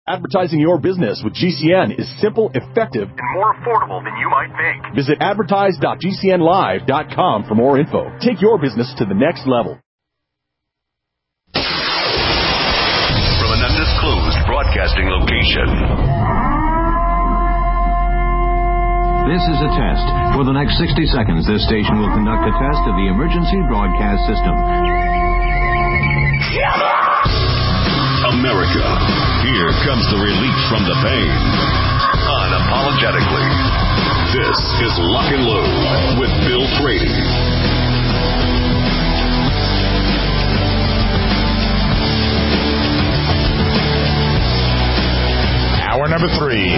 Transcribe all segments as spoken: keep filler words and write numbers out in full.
Advertising your business with G C N is simple, effective, and more affordable than you might think. Visit advertise dot g c n live dot com for more info. Take your business to the next level. From an undisclosed broadcasting location. This is a test. For the next sixty seconds, this station will conduct a test of the emergency broadcast system. America, here comes the relief from the pain. Unapologetically. This is Lock and Load with Bill Frady. Hour number three.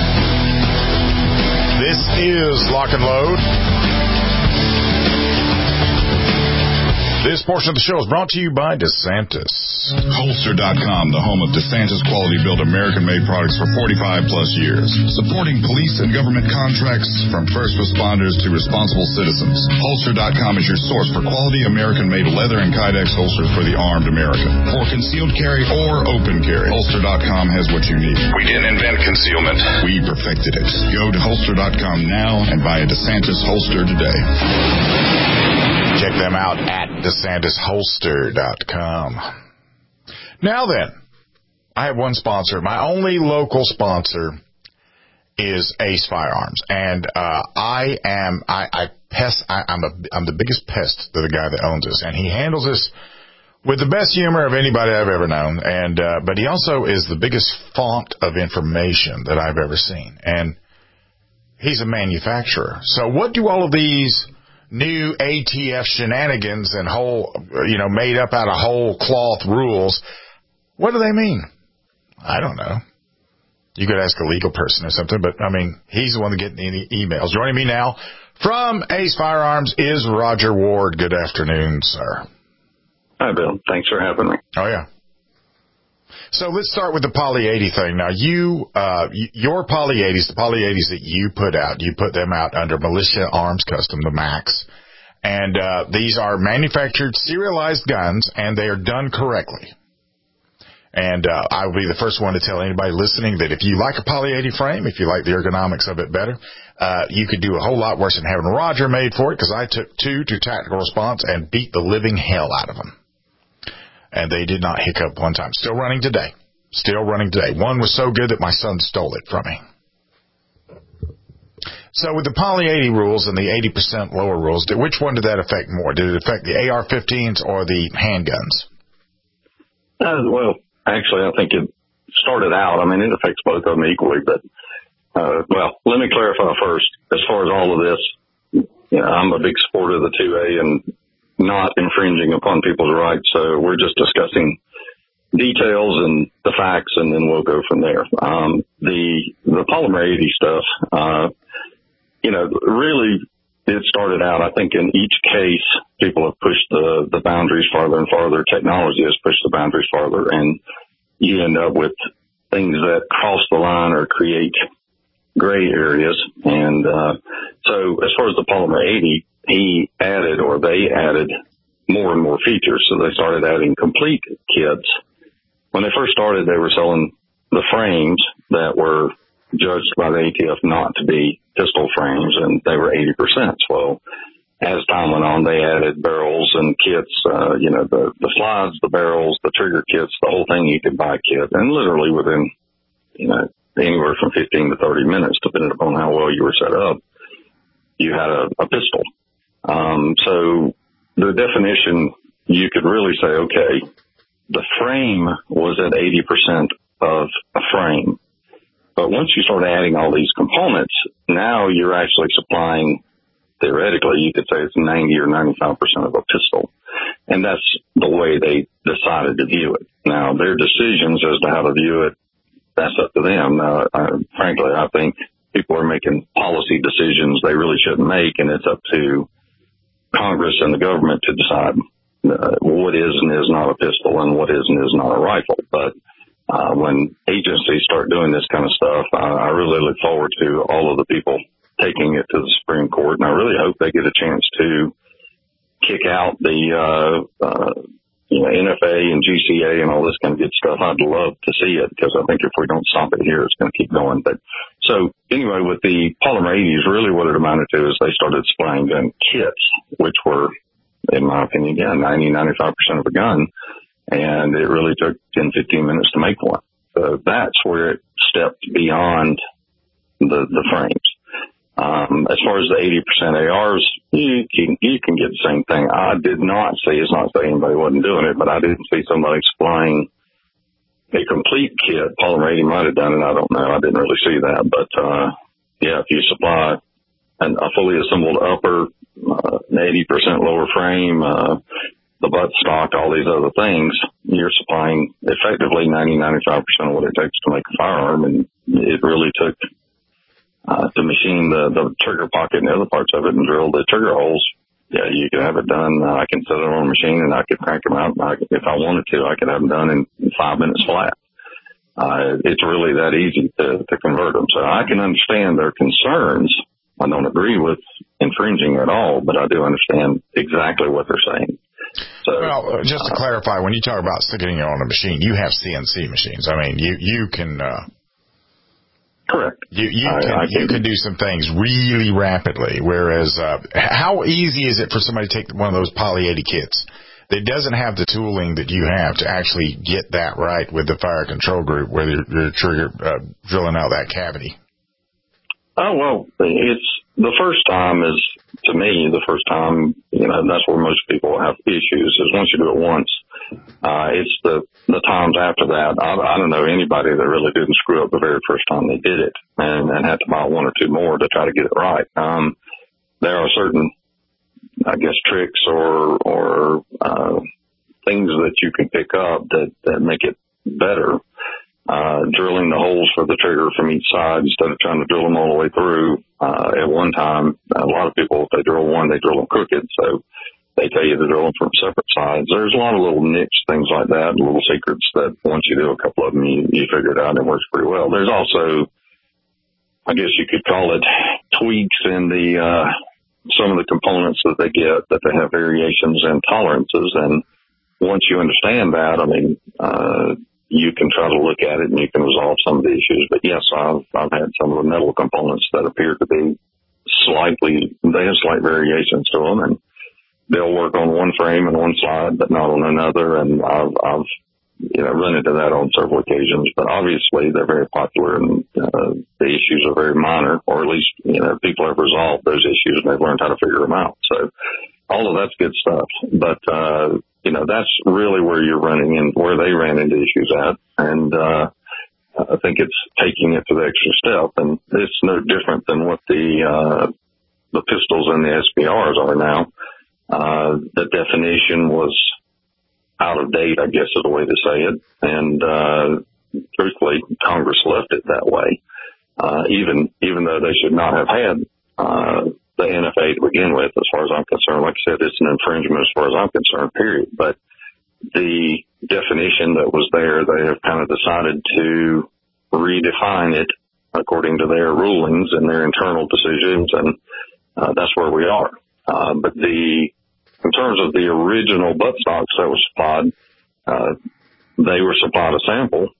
This is Lock and Load. This portion of the show is brought to you by DeSantis. Holster dot com, the home of DeSantis quality-built American-made products for forty-five plus years. Supporting police and government contracts from first responders to responsible citizens. Holster dot com is your source for quality American-made leather and Kydex holsters for the armed American. For concealed carry or open carry, Holster dot com has what you need. We didn't invent concealment. We perfected it. Go to Holster dot com now and buy a DeSantis holster today. Check them out at DeSantis Holster dot com. Now then, I have one sponsor. My only local sponsor is Ace Firearms, and uh, I am I, I pest. I, I'm a I'm the biggest pest to the guy that owns us, and he handles this with the best humor of anybody I've ever known. And uh, but he also is the biggest font of information that I've ever seen, and he's a manufacturer. So what do all of these new A T F shenanigans and whole, you know, made up out of whole cloth rules, what do they mean? I don't know. You could ask a legal person or something, but, I mean, he's the one that getting the emails. Joining me now from Ace Firearms is Roger Ward. Good afternoon, sir. Hi, Bill. Thanks for having me. Oh, yeah. So let's start with the Poly eighty thing. Now, you, uh, your Poly eighties, the Poly eighties that you put out, you put them out under Militia Arms Custom, the MAX. And uh, these are manufactured, serialized guns, and they are done correctly. And uh, I will be the first one to tell anybody listening that if you like a Poly eighty frame, if you like the ergonomics of it better, uh, you could do a whole lot worse than having Roger made for it, because I took two to Tactical Response and beat the living hell out of them. And they did not hiccup one time. Still running today. Still running today. One was so good that my son stole it from me. So with the Poly eighty rules and the eighty percent lower rules, did, which one did that affect more? Did it affect the A R fifteens or the handguns? Uh, well, actually, I think it started out, I mean, it affects both of them equally. But, uh, well, let me clarify first. As far as all of this, you know, I'm a big supporter of the two A and not infringing upon people's rights. So we're just discussing details and the facts, and then we'll go from there. Um, the, the Polymer eighty stuff, uh, you know, really it started out, I think in each case, people have pushed the, the boundaries farther and farther. Technology has pushed the boundaries farther, and you end up with things that cross the line or create gray areas. And, uh, so as far as the Polymer eighty, he added, or they added, more and more features. So they started adding complete kits. When they first started, they were selling the frames that were judged by the A T F not to be pistol frames, and they were eighty percent. Well, as time went on, they added barrels and kits, uh, you know, the, the slides, the barrels, the trigger kits, the whole thing. You could buy a kit, and literally within, you know, anywhere from fifteen to thirty minutes, depending upon how well you were set up, you had a, a pistol. Um, so the definition, you could really say, okay, the frame was at eighty percent of a frame. But once you start adding all these components, now you're actually supplying, theoretically, you could say it's ninety or ninety-five percent of a pistol. And that's the way they decided to view it. Now, their decisions as to how to view it, that's up to them. Uh, uh, frankly, I think people are making policy decisions they really shouldn't make, and it's up to Congress and the government to decide uh, what is and is not a pistol and what is and is not a rifle. But uh, when agencies start doing this kind of stuff, uh, I really look forward to all of the people taking it to the Supreme Court, and I really hope they get a chance to kick out the uh, uh, you know, N F A and G C A and all this kind of good stuff. I'd love to see it because I think if we don't stop it here, it's going to keep going. But so anyway, with the polymer eighties, really what it amounted to is they started supplying gun kits, which were, in my opinion, yeah, ninety, ninety-five percent of a gun. And it really took ten, fifteen minutes to make one. So that's where it stepped beyond the, the frames. Um, as far as the eighty percent A Rs, you can, you can get the same thing. I did not see, it's not saying anybody wasn't doing it, but I didn't see somebody supplying a complete kit. Polymer eighty might have done it. I don't know. I didn't really see that. But, uh, yeah, if you supply an, a fully assembled upper, uh, an eighty percent lower frame, uh, the butt stock, all these other things, you're supplying effectively ninety, ninety-five percent of what it takes to make a firearm. And it really took, Uh, to machine the, the trigger pocket and the other parts of it and drill the trigger holes. Yeah, you can have it done. Uh, I can set it on a machine and I could crank them out. And I could, if I wanted to, I could have them done in, in five minutes flat. Uh, it's really that easy to, to convert them. So I can understand their concerns. I don't agree with infringing at all, but I do understand exactly what they're saying. So, well, just to uh, clarify, when you talk about sticking it on a machine, you have C N C machines. I mean, you, you can, uh, correct. You, you, I, can, I can, you can do some things really rapidly, whereas uh, how easy is it for somebody to take one of those Poly eighty kits that doesn't have the tooling that you have to actually get that right with the fire control group where you're, you're trigger, uh, drilling out that cavity? Oh, well, it's the first time is, to me, the first time, you know, that's where most people have issues is once you do it once. Uh, it's the, the times after that. I, I don't know anybody that really didn't screw up the very first time they did it and, and had to buy one or two more to try to get it right. Um, there are certain, I guess, tricks or, or, uh, things that you can pick up that, that make it better. Uh, drilling the holes for the trigger from each side instead of trying to drill them all the way through. Uh, at one time, a lot of people, if they drill one, they drill them crooked. So, they tell you to drill them from separate sides. There's a lot of little niche things like that, little secrets that once you do a couple of them, you, you figure it out and it works pretty well. There's also, I guess you could call it tweaks in the, uh, some of the components that they get that they have variations and tolerances. And once you understand that, I mean, uh, you can try to look at it and you can resolve some of the issues. But yes, I've, I've had some of the metal components that appear to be slightly, they have slight variations to them and they'll work on one frame and one side, but not on another. And I've, I've, you know, run into that on several occasions, but obviously they're very popular and, uh, the issues are very minor, or at least, you know, people have resolved those issues and they've learned how to figure them out. So all of that's good stuff. But, uh, you know, that's really where you're running and where they ran into issues at. And, uh, I think it's taking it to the extra step, and it's no different than what the, uh, the pistols and the S B Rs are now. Uh, the definition was out of date, I guess is the way to say it. And, uh, truthfully, Congress left it that way. Uh, even, even though they should not have had, uh, the N F A to begin with, as far as I'm concerned. Like I said, it's an infringement as far as I'm concerned, period. But the definition that was there, they have kind of decided to redefine it according to their rulings and their internal decisions. And, uh, that's where we are. Uh, but the, in terms of the original buttstocks that were supplied, uh, they were supplied a sample.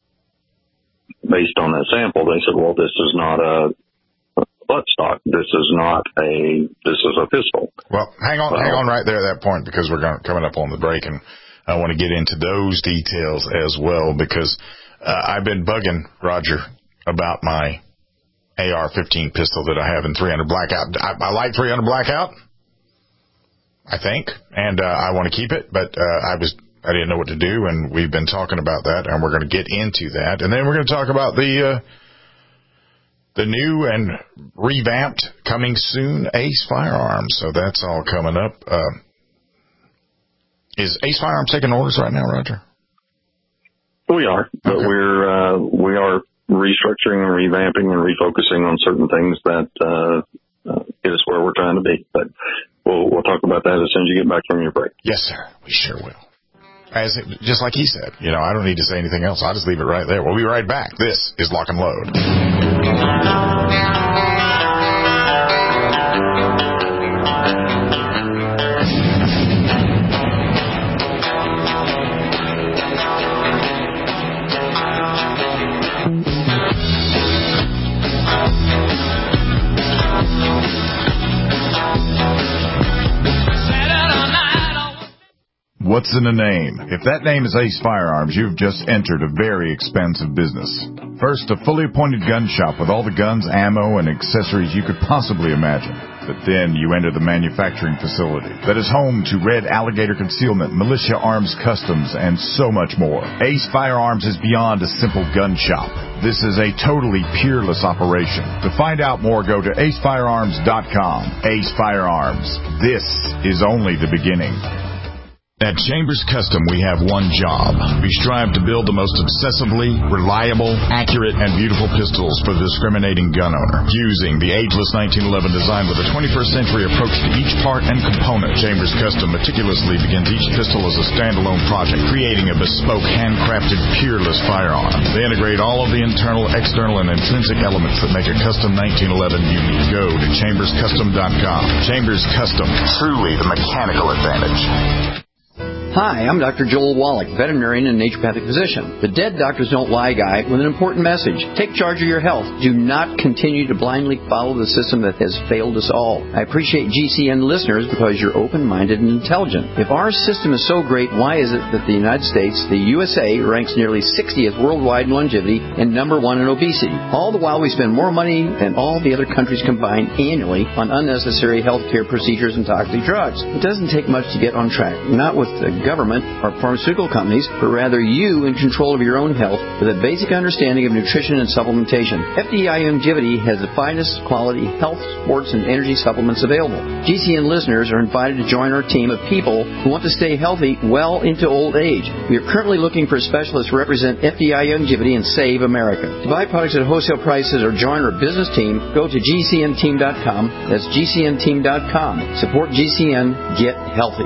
Based on that sample, they said, well, this is not a buttstock. This is not a, this is a pistol. Well, hang on, well, hang on right there at that point, because we're going, coming up on the break, and I want to get into those details as well, because, uh, I've been bugging Roger about my A R fifteen pistol that I have in three hundred Blackout. I, I like three hundred Blackout, I think, and uh, I want to keep it, but uh, I was I didn't know what to do, and we've been talking about that, and we're going to get into that, and then we're going to talk about the uh, the new and revamped, coming soon, Ace Firearms. So that's all coming up. Uh, is Ace Firearms taking orders right now, Roger? We are, but okay. we're uh, we are restructuring and revamping and refocusing on certain things that uh, uh, get us where we're trying to be, but. We'll, we'll talk about that as soon as you get back from your break. Yes, sir. We sure will. As it, just like he said, you know, I don't need to say anything else. I'll just leave it right there. We'll be right back. This is Lock and Load. What's in a name? If that name is Ace Firearms, you've just entered a very expensive business. First, a fully appointed gun shop with all the guns, ammo, and accessories you could possibly imagine. But then you enter the manufacturing facility that is home to Red Alligator Concealment, Militia Arms Customs, and so much more. Ace Firearms is beyond a simple gun shop. This is a totally peerless operation. To find out more, go to ace firearms dot com. Ace Firearms. This is only the beginning. At Chambers Custom, we have one job. We strive to build the most obsessively reliable, accurate, and beautiful pistols for the discriminating gun owner. Using the ageless nineteen eleven design with a twenty-first century approach to each part and component, Chambers Custom meticulously begins each pistol as a standalone project, creating a bespoke, handcrafted, peerless firearm. They integrate all of the internal, external, and intrinsic elements that make a custom nineteen eleven unique. Go to chambers custom dot com. Chambers Custom, truly the mechanical advantage. Hi, I'm Doctor Joel Wallach, veterinarian and naturopathic physician. The Dead Doctors Don't Lie guy with an important message. Take charge of your health. Do not continue to blindly follow the system that has failed us all. I appreciate G C N listeners because you're open-minded and intelligent. If our system is so great, why is it that the United States, the U S A, ranks nearly sixtieth worldwide in longevity and number one in obesity? All the while we spend more money than all the other countries combined annually on unnecessary healthcare procedures and toxic drugs. It doesn't take much to get on track. Not with the government or pharmaceutical companies, but rather you in control of your own health with a basic understanding of nutrition and supplementation. F D I Longevity has the finest quality health, sports, and energy supplements available. G C N listeners are invited to join our team of people who want to stay healthy well into old age. We are currently looking for specialists to represent F D I Longevity and Save America. To buy products at wholesale prices or join our business team, go to G C N team dot com. That's G C N team dot com. Support G C N. Get healthy.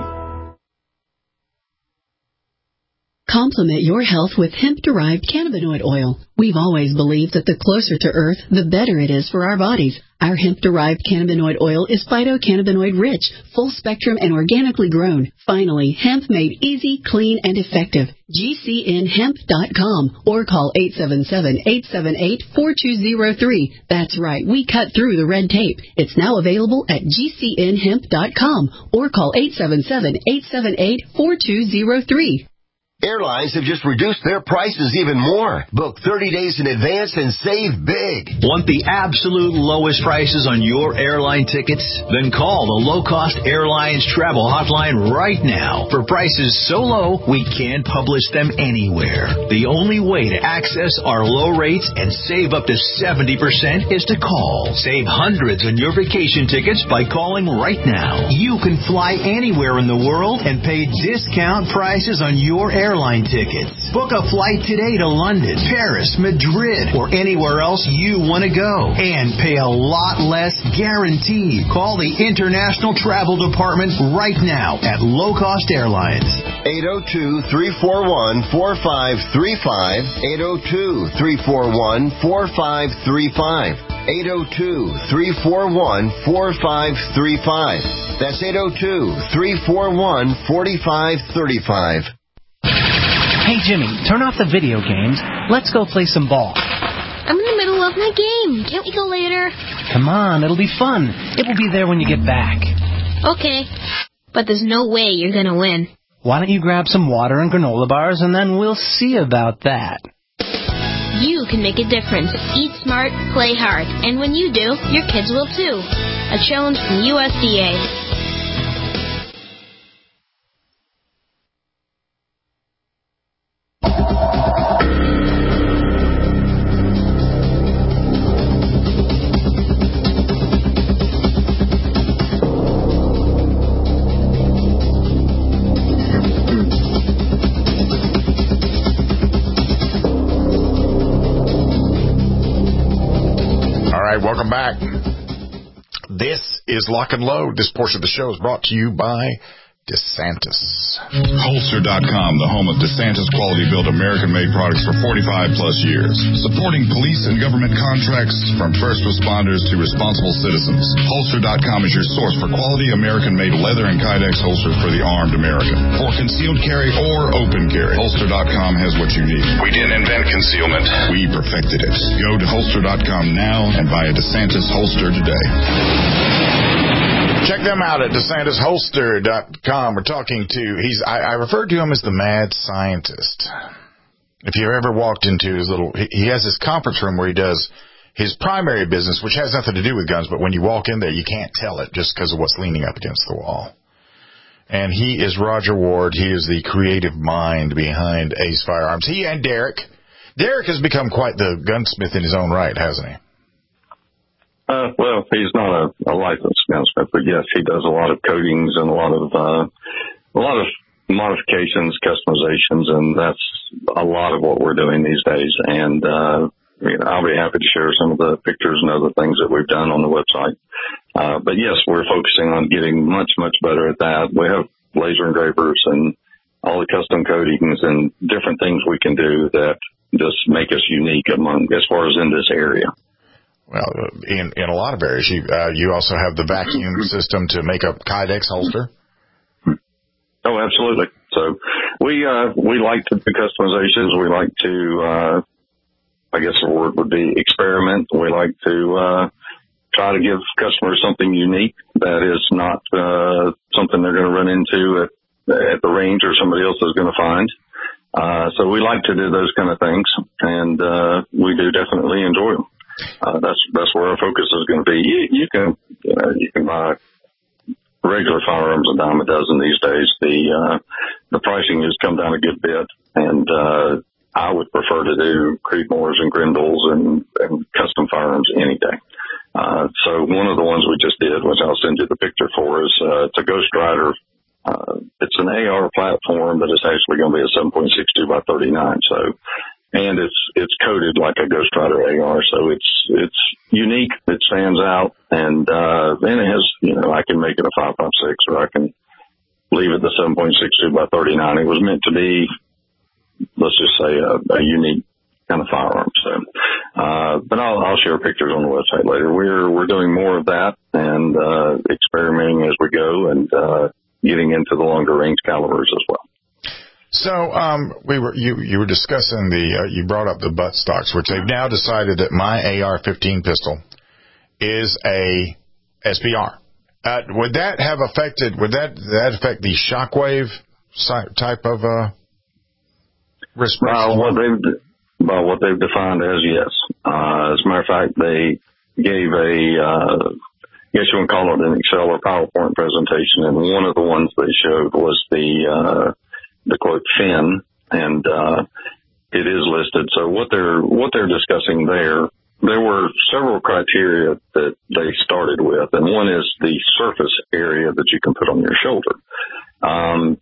Complement your health with hemp-derived cannabinoid oil. We've always believed that the closer to Earth, the better it is for our bodies. Our hemp-derived cannabinoid oil is phytocannabinoid-rich, full-spectrum, and organically grown. Finally, hemp made easy, clean, and effective. G C N hemp dot com or call eight seven seven, eight seven eight, four two zero three. That's right, we cut through the red tape. It's now available at G C N hemp dot com or call eight seven seven, eight seven eight, four two zero three. Airlines have just reduced their prices even more. Book thirty days in advance and save big. Want the absolute lowest prices on your airline tickets? Then call the Low Cost Airlines Travel Hotline right now. For prices so low, we can't publish them anywhere. The only way to access our low rates and save up to seventy percent is to call. Save hundreds on your vacation tickets by calling right now. You can fly anywhere in the world and pay discount prices on your airline airline tickets. Book a flight today to London, Paris, Madrid, or anywhere else you want to go and pay a lot less guaranteed. Call the International Travel Department right now at Low Cost Airlines. eight oh two, three four one, four five three five. eight oh two, three four one, four five three five. eight oh two, three four one, four five three five. That's eight oh two, three four one, four five three five. Hey, Jimmy, turn off the video games. Let's go play some ball. I'm in the middle of my game. Can't we go later? Come on, it'll be fun. It will be there when you get back. Okay, but there's no way you're going to win. Why don't you grab some water and granola bars, and then we'll see about that. You can make a difference. Eat smart, play hard. And when you do, your kids will too. A challenge from U S D A. Welcome back. This is Lock and Load. This portion of the show is brought to you by DeSantis. Holster dot com, the home of DeSantis quality built American-made products for forty-five plus years. Supporting police and government contracts from first responders to responsible citizens. Holster dot com is your source for quality American-made leather and Kydex holsters for the armed American. For concealed carry or open carry, Holster dot com has what you need. We didn't invent concealment. We perfected it. Go to Holster dot com now and buy a DeSantis holster today. Check them out at DeSantis Holster dot com. We're talking to, he's, I, I refer to him as the mad scientist. If you've ever walked into his little, he, he has this conference room where he does his primary business, which has nothing to do with guns, but when you walk in there, you can't tell it just because of what's leaning up against the wall. And he is Roger Ward. He is the creative mind behind Ace Firearms. He and Derek. Derek has become quite the gunsmith in his own right, hasn't he? Uh, well, he's not a, a licensed gunsmith, but yes, he does a lot of coatings and a lot of uh, a lot of modifications, customizations, and that's a lot of what we're doing these days. And uh, you know, I'll be happy to share some of the pictures and other things that we've done on the website. Uh, but yes, we're focusing on getting much, much better at that. We have laser engravers and all the custom coatings and different things we can do that just make us unique among, as far as in this area. Well, in, in a lot of areas, you, uh, you also have the vacuum system to make a Kydex holster. Oh, absolutely. So we, uh, we like to do customizations. We like to, uh, I guess the word would be experiment. We like to, uh, try to give customers something unique that is not, uh, something they're going to run into at, at the range or somebody else is going to find. Uh, so we like to do those kind of things, and, uh, we do definitely enjoy them. Uh, that's, that's where our focus is going to be. You, you can, you know, you can buy regular firearms a dime a dozen these days. The, uh, the pricing has come down a good bit, and, uh, I would prefer to do Creedmoors and Grendels and, and custom firearms any day. Uh, so one of the ones we just did, which I'll send you the picture for, is, uh, it's a Ghost Rider. Uh, it's an A R platform, but it's actually going to be a seven point six two by thirty-nine. So, and it's, it's coated like a Ghost Rider A R. So it's, it's unique. It stands out, and, uh, and it has, you know, I can make it a five five six, or I can leave it the seven point six two by thirty-nine. It was meant to be, let's just say, a, a unique kind of firearm. So, uh, but I'll, I'll share pictures on the website later. We're, we're doing more of that and, uh, experimenting as we go, and, uh, getting into the longer range calibers as well. So, um, we were, you, you were discussing the, uh, you brought up the butt stocks, which they've now decided that my A R fifteen pistol is a S B R. Uh, would that have affected, would that, that affect the Shockwave type of, uh, response? Uh, what they've, well, what they've defined as yes. Uh, as a matter of fact, they gave a, uh, I guess you would call it an Excel or PowerPoint presentation, and one of the ones they showed was the, uh, the quote fin, and, uh, it is listed. So what they're, what they're discussing there, there were several criteria that they started with, and one is the surface area that you can put on your shoulder. Um,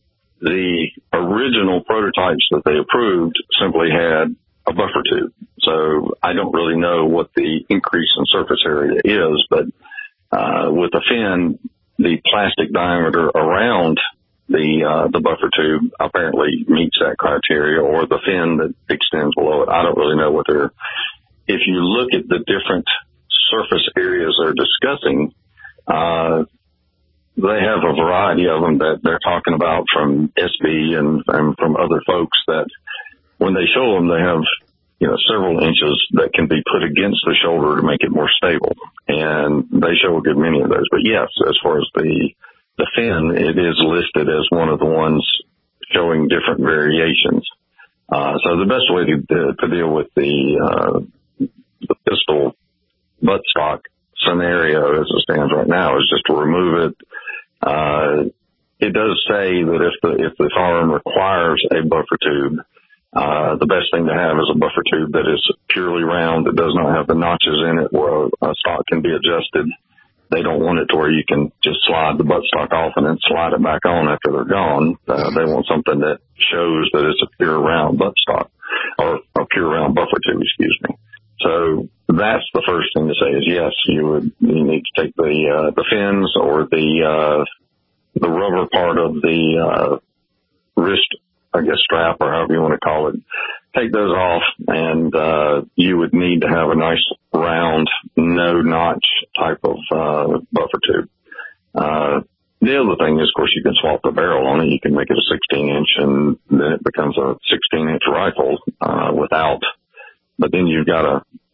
the original prototypes that they approved simply had a buffer tube. So I don't really know what the increase in surface area is, but Uh, with the fin, the plastic diameter around the, uh, the buffer tube apparently meets that criteria, or the fin that extends below it. I don't really know what they're, if you look at the different surface areas they're discussing, uh, they have a variety of them that they're talking about from S B and, and from other folks that when they show them, they have, you know, several inches that can be put against the shoulder to make it more stable. And they show a good many of those. But yes, as far as the, the fin, it is listed as one of the ones showing different variations. Uh, so the best way to, to, to deal with the, uh, the pistol buttstock scenario as it stands right now is just to remove it. Uh, it does say that if the, if the firearm requires a buffer tube, Uh, the best thing to have is a buffer tube that is purely round, that does not have the notches in it where a stock can be adjusted. They don't want it to where you can just slide the buttstock off and then slide it back on after they're gone. Uh, they want something that shows that it's a pure round buttstock, or a pure round buffer tube, excuse me. So that's the first thing to say is yes, you would, you need to take the, uh, the fins or the, uh, the rubber part of the, uh, wrist, I guess, strap, or however you want to call it, take those off, and uh, you would need to have a nice round, no notch type of uh, buffer tube. Uh, the other thing is, of course, you can swap the barrel on it. You can make it a sixteen inch, and then it becomes a sixteen inch rifle uh, without. But then you've got to,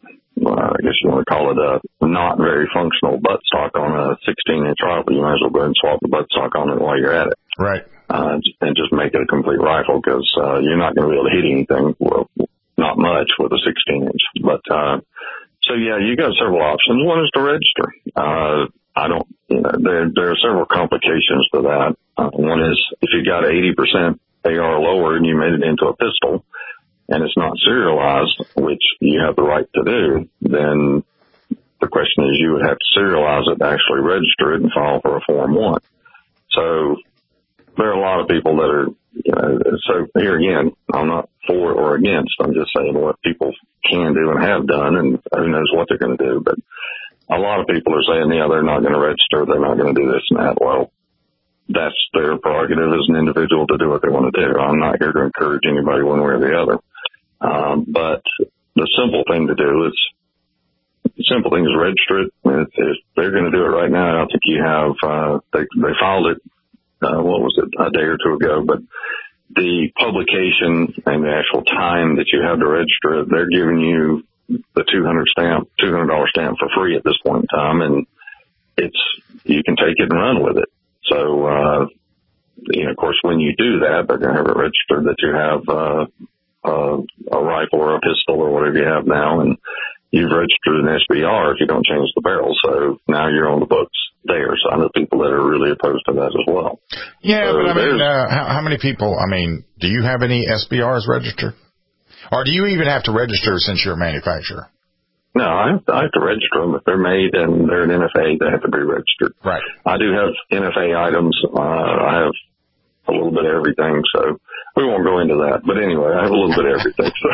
uh, I guess you want to call it a not very functional buttstock on a sixteen inch rifle, you might as well go ahead and swap the buttstock on it while you're at it. Right. Uh, and just make it a complete rifle, because uh, you're not going to be able to hit anything. Well, not much with a sixteen inch. But uh, so yeah, you got several options. One is to register. Uh, I don't. You know, there there are several complications to that. Uh, one is if you got eighty percent A R lower and you made it into a pistol, and it's not serialized, which you have the right to do, then the question is you would have to serialize it, actually register it, and file for a Form one. So there are a lot of people that are, you know, so here again, I'm not for or against. I'm just saying what people can do and have done, and who knows what they're going to do. But a lot of people are saying, yeah, they're not going to register, they're not going to do this and that. Well, that's their prerogative as an individual to do what they want to do. I'm not here to encourage anybody one way or the other. Um, but the simple thing to do is, the simple thing is register it. If, if they're going to do it right now, I think you have, uh, they, they filed it, uh, what was it, a day or two ago, but the publication and the actual time that you have to register it, they're giving you the two hundred stamp, two hundred dollars stamp for free at this point in time. And it's, you can take it and run with it. So, uh, you know, of course, when you do that, they're going to have it registered that you have, uh, uh, a rifle or a pistol or whatever you have now. And you've registered an S B R if you don't change the barrel. So now you're on the books there. So I know people that are really opposed to that as well. Yeah, so but I mean, uh, how, how many people, I mean, do you have any S B Rs registered? Or do you even have to register since you're a manufacturer? No, I have, to, I have to register them. If they're made and they're an N F A, they have to be registered. Right. I do have N F A items. Uh, I have a little bit of everything, so we won't go into that. But anyway, I have a little bit of everything. So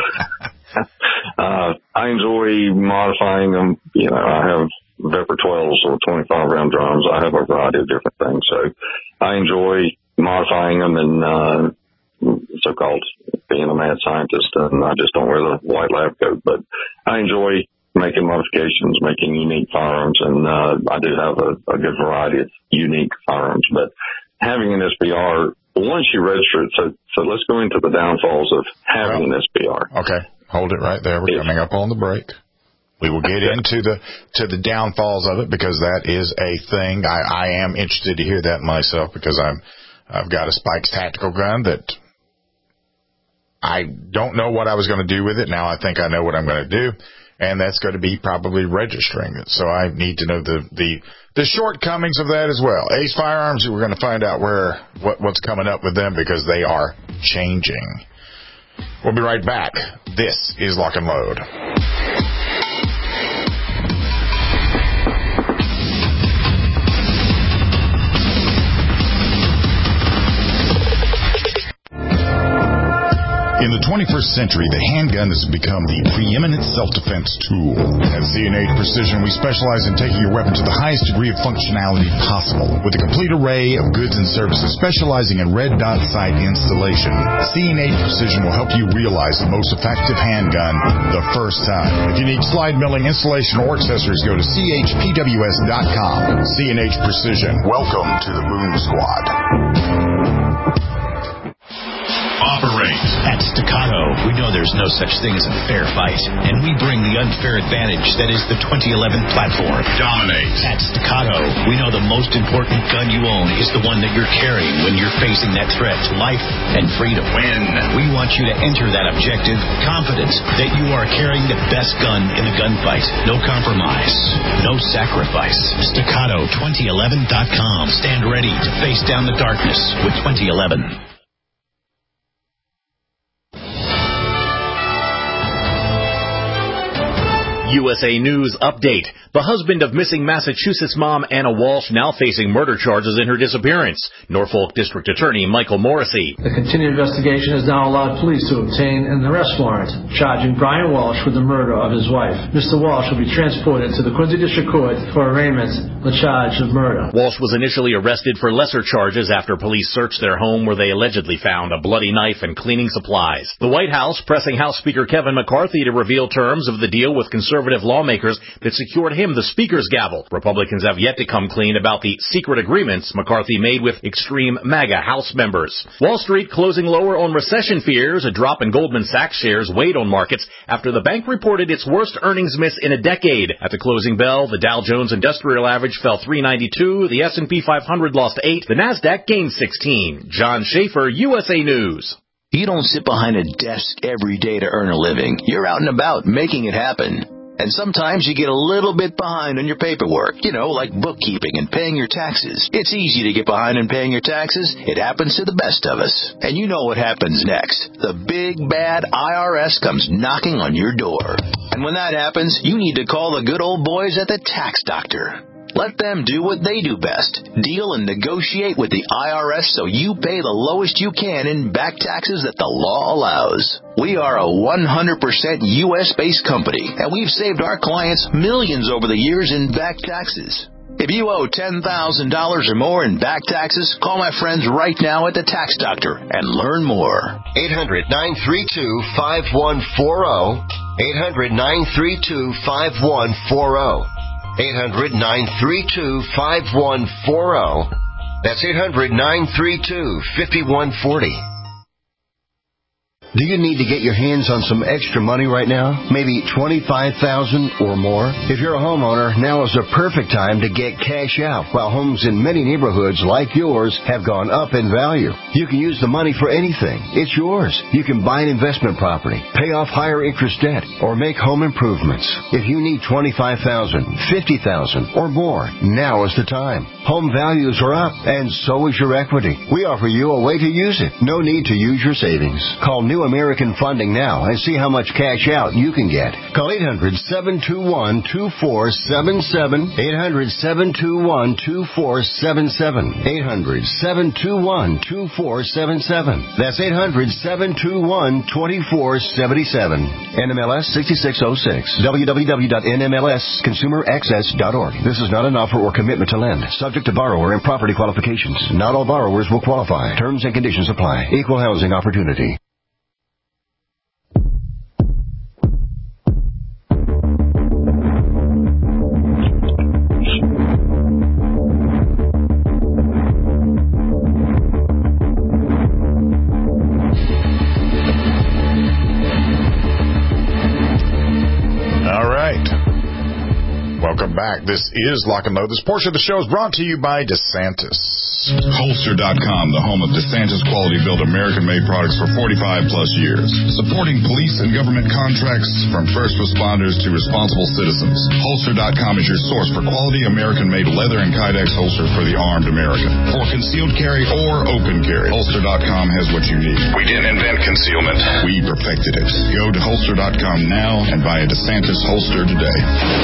uh, I enjoy modifying them. You know, I have Vepr twelves or twenty-five round drums. I have a variety of different things. So I enjoy modifying them and uh, so-called being a mad scientist, and I just don't wear the white lab coat. But I enjoy making modifications, making unique firearms, and uh, I do have a, a good variety of unique firearms. But having an S B R, once you register it, so, so let's go into the downfalls of having well, an S B R. Okay, hold it right there. We're coming up on the break. We will get into the to the downfalls of it, because that is a thing. I, I am interested to hear that myself, because I'm I've got a Spikes tactical gun that I don't know what I was going to do with it. Now I think I know what I'm going to do, and that's going to be probably registering it. So I need to know the the, the shortcomings of that as well. Ace Firearms, we're going to find out where what, what's coming up with them, because they are changing. We'll be right back. This is Lock and Load. In the twenty-first century, the handgun has become the preeminent self-defense tool. At C and H Precision, we specialize in taking your weapon to the highest degree of functionality possible. With a complete array of goods and services specializing in red dot sight installation, C and H Precision will help you realize the most effective handgun the first time. If you need slide milling, installation, or accessories, go to C H P W S dot com. C and H Precision. Welcome to the Moon Squad. Operate. At Staccato, we know there's no such thing as a fair fight, and we bring the unfair advantage that is the twenty eleven platform. Dominate. At Staccato, we know the most important gun you own is the one that you're carrying when you're facing that threat to life and freedom. Win. We want you to enter that objective confident that you are carrying the best gun in the gunfight. No compromise. No sacrifice. Staccato twenty eleven dot com. Stand ready to face down the darkness with twenty eleven. U S A News Update. The husband of missing Massachusetts mom Anna Walsh now facing murder charges in her disappearance. Norfolk District Attorney Michael Morrissey. The continued investigation has now allowed police to obtain an arrest warrant charging Brian Walsh with the murder of his wife. Mister Walsh will be transported to the Quincy District Court for arraignment on the charge of murder. Walsh was initially arrested for lesser charges after police searched their home, where they allegedly found a bloody knife and cleaning supplies. The White House pressing House Speaker Kevin McCarthy to reveal terms of the deal with conservative conservative lawmakers that secured him the Speaker's gavel. Republicans have yet to come clean about the secret agreements McCarthy made with extreme MAGA House members. Wall Street closing lower on recession fears. A drop in Goldman Sachs shares weighed on markets after the bank reported its worst earnings miss in a decade. At the closing bell, the Dow Jones Industrial Average fell three ninety-two, the S and P five hundred lost eight, the Nasdaq gained sixteen. John Schaefer, U S A News. You don't sit behind a desk every day to earn a living. You're out and about making it happen. And sometimes you get a little bit behind on your paperwork, you know, like bookkeeping and paying your taxes. It's easy to get behind in paying your taxes. It happens to the best of us. And you know what happens next. The big, bad I R S comes knocking on your door. And when that happens, you need to call the good old boys at the Tax Doctor. Let them do what they do best. Deal and negotiate with the I R S so you pay the lowest you can in back taxes that the law allows. We are a one hundred percent U S-based company, and we've saved our clients millions over the years in back taxes. If you owe ten thousand dollars or more in back taxes, call my friends right now at the Tax Doctor and learn more. eight hundred, nine three two, five one four zero. eight hundred, nine three two, five one four zero. eight hundred, nine three two, five one four zero. That's eight hundred, nine three two, five one four zero. Do you need to get your hands on some extra money right now? Maybe twenty-five thousand dollars or more? If you're a homeowner, now is the perfect time to get cash out while homes in many neighborhoods like yours have gone up in value. You can use the money for anything. It's yours. You can buy an investment property, pay off higher interest debt, or make home improvements. If you need twenty-five thousand dollars, fifty thousand dollars or more, now is the time. Home values are up, and so is your equity. We offer you a way to use it. No need to use your savings. Call New American Funding now and see how much cash out you can get. Call eight hundred, seven two one, two four seven seven. eight hundred, seven two one, two four seven seven. eight hundred, seven two one, two four seven seven. That's eight hundred, seven two one, two four seven seven. N M L S sixty-six oh six. w w w dot n m l s consumer access dot org. This is not an offer or commitment to lend. Subject to borrower and property qualifications. Not all borrowers will qualify. Terms and conditions apply. Equal housing opportunity. Welcome back. This is Lock and Load. This portion of the show is brought to you by DeSantis. Holster dot com, the home of DeSantis quality-built American-made products for forty-five plus years. Supporting police and government contracts from first responders to responsible citizens. Holster dot com is your source for quality American-made leather and Kydex holsters for the armed American. For concealed carry or open carry, Holster dot com has what you need. We didn't invent concealment. We perfected it. Go to Holster dot com now and buy a DeSantis holster today.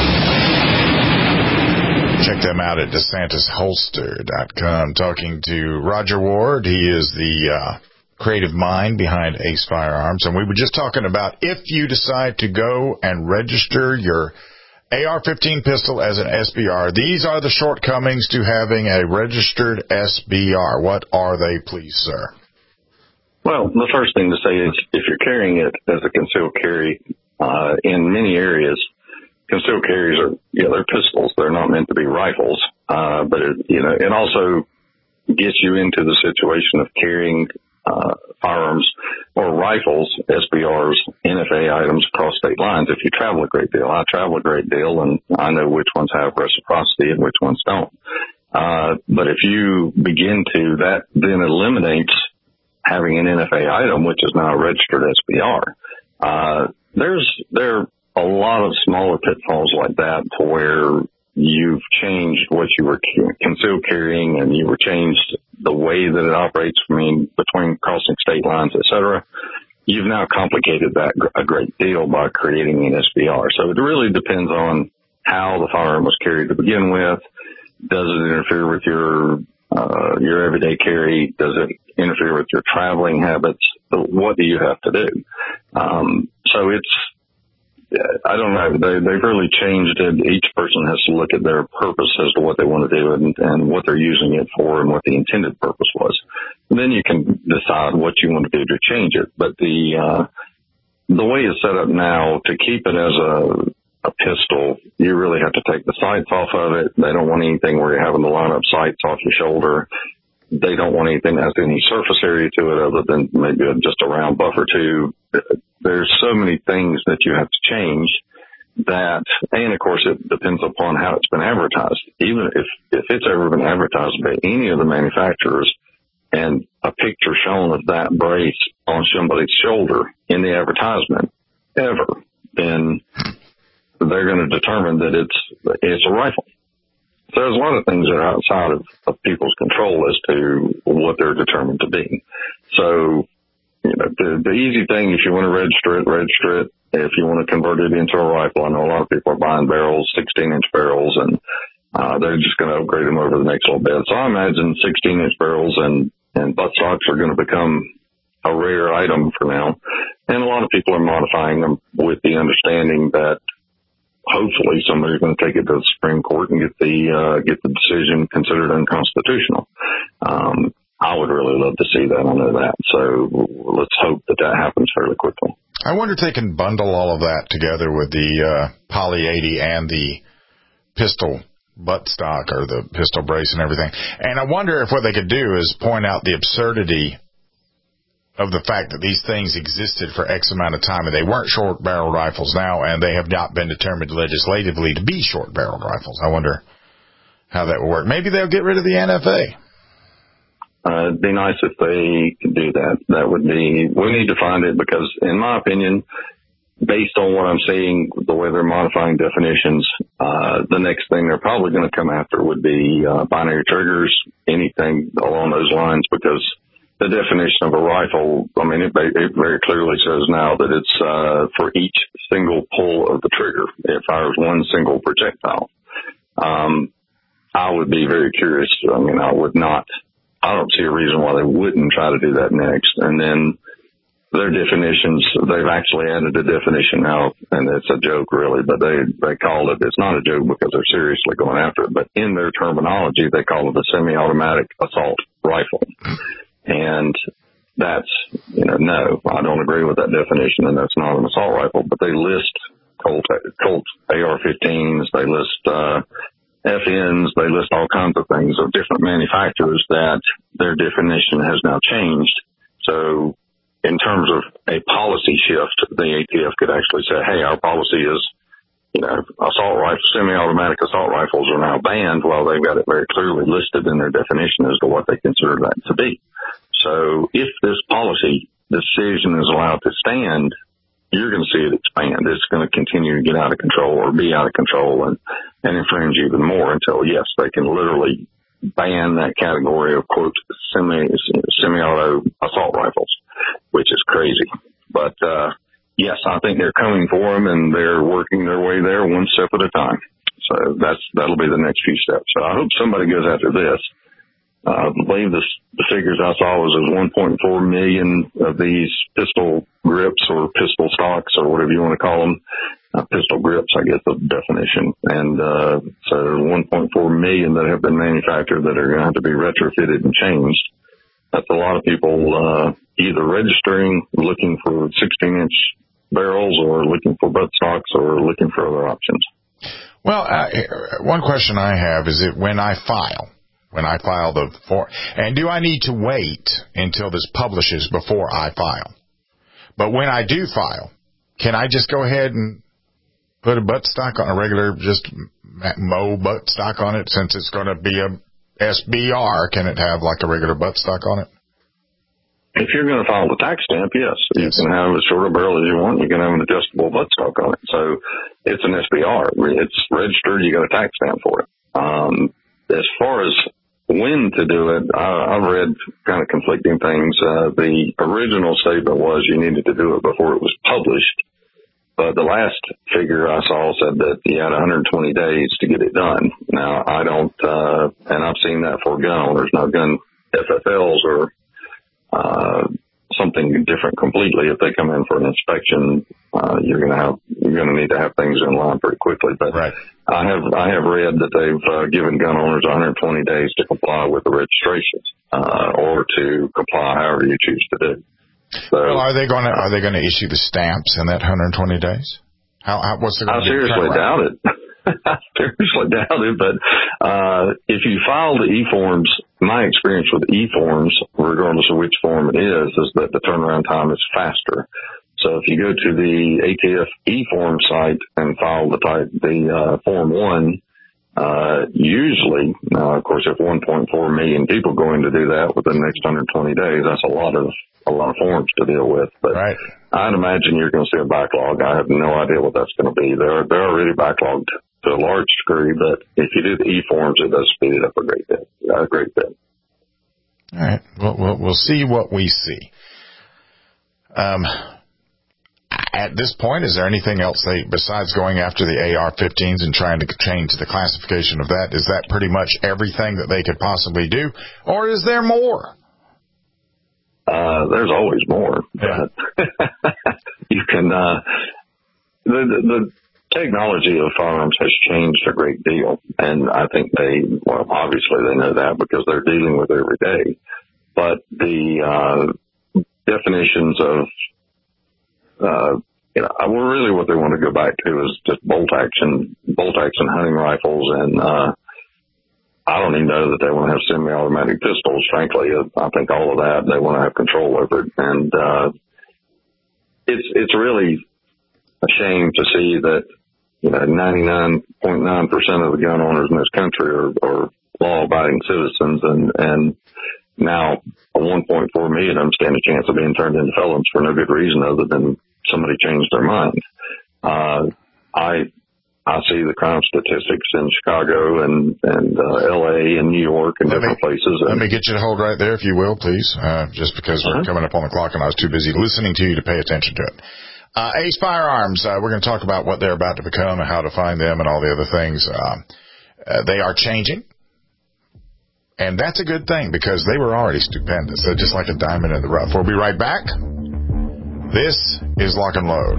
Check them out at DeSantis Holster dot com. Talking to Roger Ward. He is the uh, creative mind behind Ace Firearms. And we were just talking about if you decide to go and register your A R fifteen pistol as an S B R, these are the shortcomings to having a registered S B R. What are they, please, sir? Well, the first thing to say is if you're carrying it as a concealed carry, uh, in many areas, concealed carries are, you know, they're pistols. They're not meant to be rifles. Uh, but it, you know, it also gets you into the situation of carrying, uh, firearms or rifles, S B Rs, N F A items across state lines. If you travel a great deal, I travel a great deal and I know which ones have reciprocity and which ones don't. Uh, but if you begin to, that then eliminates having an N F A item, which is now a registered S B R. Uh, there's, there, a lot of smaller pitfalls like that to where you've changed what you were concealed carrying and you were changed the way that it operates between, between crossing state lines, et cetera. You've now complicated that a great deal by creating an S B R. So it really depends on how the firearm was carried to begin with. Does it interfere with your, uh, your everyday carry? Does it interfere with your traveling habits? What do you have to do? Um, so it's, I don't know. They, they've really changed it. Each person has to look at their purpose as to what they want to do and, and what they're using it for and what the intended purpose was. And then you can decide what you want to do to change it. But the, uh, the way it's set up now to keep it as a, a have to take the sights off of it. They don't want anything where you're having to line up sights off your shoulder. They don't want anything that has any surface area to it other than maybe just a round buffer tube. There's so many things that you have to change that, and of course it depends upon how it's been advertised. Even if, if it's ever been advertised by any of the manufacturers and a picture shown of that brace on somebody's shoulder in the advertisement ever, then they're going to determine that it's, it's a rifle. So there's a lot of things that are outside of, of people's control as to what they're determined to be. So, you know, the, the easy thing, if you want to register it, register it. If you want to convert it into a rifle, I know a lot of people are buying barrels, sixteen inch barrels, and uh, they're just going to upgrade them over the next little bit. So I imagine sixteen inch barrels and, and buttstocks are going to become a rare item for now. And a lot of people are modifying them with the understanding that hopefully somebody's going to take it to the Supreme Court and get the uh, get the decision considered unconstitutional. Um, I would really love to see that. I know that. So let's hope that that happens fairly quickly. I wonder if they can bundle all of that together with the uh, Poly eighty and the pistol buttstock or the pistol brace and everything. And I wonder if what they could do is point out the absurdity of the fact that these things existed for X amount of time, and they weren't short-barreled rifles now, and they have not been determined legislatively to be short-barreled rifles. I wonder how that will work. Maybe they'll get rid of the N F A. Uh, it'd be nice if they could do that. That would be, we need to find it because, in my opinion, based on what I'm seeing, the way they're modifying definitions, uh, the next thing they're probably going to come after would be uh, binary triggers, anything along those lines, because the definition of a rifle, I mean, it, it very clearly says now that it's uh, for each single pull of the trigger. It fires one single projectile. Um, I would be very curious. I mean, I would not, I don't see a reason why they wouldn't try to do that next. And then their definitions, they've actually added a definition now, and it's a joke really, but they, they call it, it's not a joke because they're seriously going after it, but in their terminology, they call it a semi-automatic assault rifle. And that's, you know, no, I don't agree with that definition, and that's not an assault rifle, but they list Colt, Colt A R fifteens, they list, uh, F Ns, they list all kinds of things of different manufacturers that their definition has now changed. So in terms of a policy shift, the A T F could actually say, hey, our policy is, you know, assault rifles, semi-automatic assault rifles are now banned. Well, they've got it very clearly listed in their definition as to what they consider that to be. So if this policy decision is allowed to stand, you're going to see it expand. It's going to continue to get out of control or be out of control and, and infringe even more until, yes, they can literally ban that category of, quote, semi, semi-auto assault rifles, which is crazy. But, uh, yes, I think they're coming for them and they're working their way there one step at a time. So that's, that'll be the next few steps. So I hope somebody goes after this. Uh, I believe this, the figures I saw was there's one point four million of these pistol grips or pistol stocks or whatever you want to call them. Uh, pistol grips, I guess the definition. And, uh, so there's one point four million that have been manufactured that are going to have to be retrofitted and changed. That's a lot of people, uh, either registering, looking for sixteen inch barrels or looking for buttstocks or looking for other options. Well, uh, one question I have is that when I file, when I file the form, and do I need to wait until this publishes before I file? But when I do file, can I just go ahead and put a buttstock on a regular, just Mow buttstock on it, since it's going to be a S B R? Can it have like a regular buttstock on it? If you're going to file the tax stamp, yes. yes. You can have as short a barrel as you want. You can have an adjustable buttstock on it. So it's an S B R. It's registered. You got a tax stamp for it. Um, as far as when to do it, I, I've read kind of conflicting things. Uh, the original statement was you needed to do it before it was published. But the last figure I saw said that you had one hundred twenty days to get it done. Now, I don't, uh, and I've seen that for gun owners. Now, gun F F Ls are, uh, something different completely. If they come in for an inspection, uh, you're going to have, you're going to need to have things in line pretty quickly. But right. I have, I have read that they've uh, given gun owners one hundred twenty days to comply with the registration, uh, or to comply however you choose to do. So, well, are they going to, are they going to issue the stamps in that one hundred twenty days? How, how what's the I seriously doubt it. I seriously doubt it. But uh, if you file the e-forms, my experience with e-forms, regardless of which form it is, is that the turnaround time is faster. So if you go to the A T F e-form site and file the type, the uh, Form one, uh, usually, uh, of course, if one point four million people going to do that within the next one hundred twenty days, that's a lot of a lot of forms to deal with. But right. I'd imagine you're going to see a backlog. I have no idea what that's going to be. They're they're already backlogged to a large degree, but if you do the e-forms, it does speed it up a great bit. A great bit. All right. Well, we'll, we'll see what we see. Um. At this point, is there anything else they, besides going after the A R fifteens and trying to change the classification of that, is that pretty much everything that they could possibly do, or is there more? Uh, there's always more. Yeah. you can, uh, the, the, the technology of firearms has changed a great deal, and I think they, well, obviously they know that because they're dealing with it every day, but the, uh, definitions of Uh, you know, well, really what they want to go back to is just bolt action, bolt action hunting rifles. And, uh, I don't even know that they want to have semi-automatic pistols, frankly. I think all of that, they want to have control over it. And, uh, it's, it's really a shame to see that, you know, ninety-nine point nine percent of the gun owners in this country are, are law abiding citizens. And, and now a one point four million of them stand a chance of being turned into felons for no good reason other than somebody changed their mind. Uh, I, I see the crime statistics in Chicago and, and, uh, L A and New York and let different me, places. Let me get you to hold right there if you will, please. Uh, just because uh-huh. we're coming up on the clock and I was too busy listening to you to pay attention to it. Uh, Ace Firearms, uh, we're going to talk about what they're about to become and how to find them and all the other things. Uh, uh, they are changing. And that's a good thing because they were already stupendous. They're just like a diamond in the rough. We'll be right back. This is Lock and Load.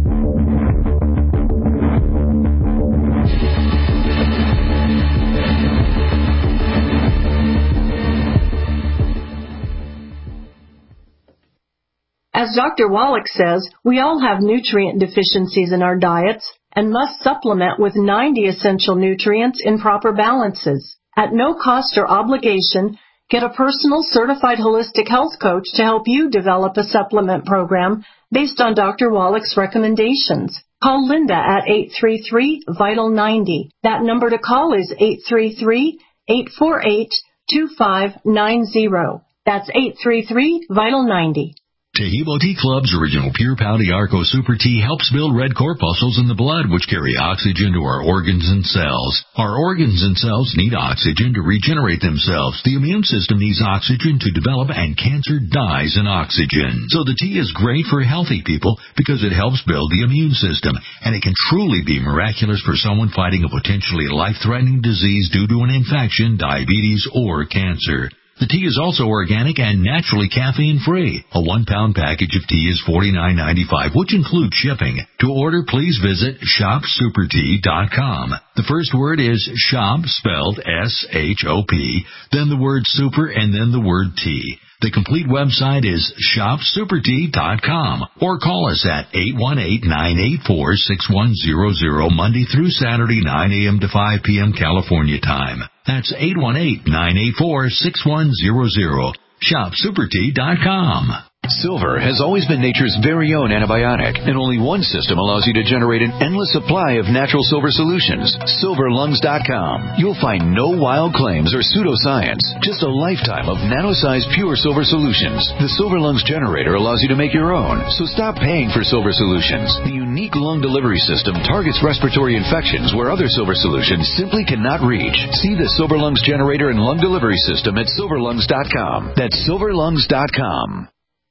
As Doctor Wallach says, we all have nutrient deficiencies in our diets and must supplement with ninety essential nutrients in proper balances. At no cost or obligation, get a personal certified holistic health coach to help you develop a supplement program based on Doctor Wallach's recommendations. Call Linda at eight three three, vital ninety. That number to call is eight three three, eight four eight, two five nine zero. That's eight three three, vital ninety. Tehebo Tea Club's original Pure Pouty Arco Super Tea helps build red corpuscles in the blood, which carry oxygen to our organs and cells. Our organs and cells need oxygen to regenerate themselves. The immune system needs oxygen to develop, and cancer dies in oxygen. So the tea is great for healthy people because it helps build the immune system, and it can truly be miraculous for someone fighting a potentially life-threatening disease due to an infection, diabetes, or cancer. The tea is also organic and naturally caffeine-free. A one-pound package of tea is forty-nine ninety-five, which includes shipping. To order, please visit shop super tea dot com. The first word is shop, spelled S H O P, then the word super, and then the word tea. The complete website is shop super tea dot com, or call us at eight one eight, nine eight four, six one zero zero Monday through Saturday, nine a.m. to five p.m. California time. That's eight one eight, nine eight four, six one zero zero. shop super tea dot com. Silver has always been nature's very own antibiotic, and only one system allows you to generate an endless supply of natural silver solutions. silver lungs dot com. You'll find no wild claims or pseudoscience, just a lifetime of nano-sized pure silver solutions. The Silver Lungs generator allows you to make your own, so stop paying for silver solutions. The unique lung delivery system targets respiratory infections where other silver solutions simply cannot reach. See the Silver Lungs generator and lung delivery system at silver lungs dot com. That's silver lungs dot com.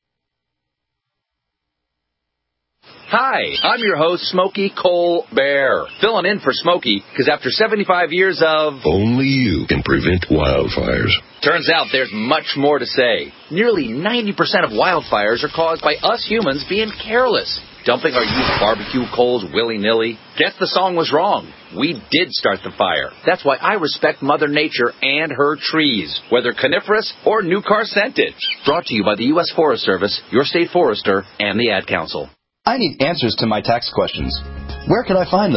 Hi, I'm your host, Smokey Cole Bear, filling in for Smokey, because after seventy-five years of... Only you can prevent wildfires. Turns out there's much more to say. Nearly ninety percent of wildfires are caused by us humans being careless, dumping our used barbecue coals willy-nilly. Guess the song was wrong. We did start the fire. That's why I respect Mother Nature and her trees, whether coniferous or new car scented. Brought to you by the U S Forest Service, your state forester, and the Ad Council. I need answers to my tax questions. Where can I find them?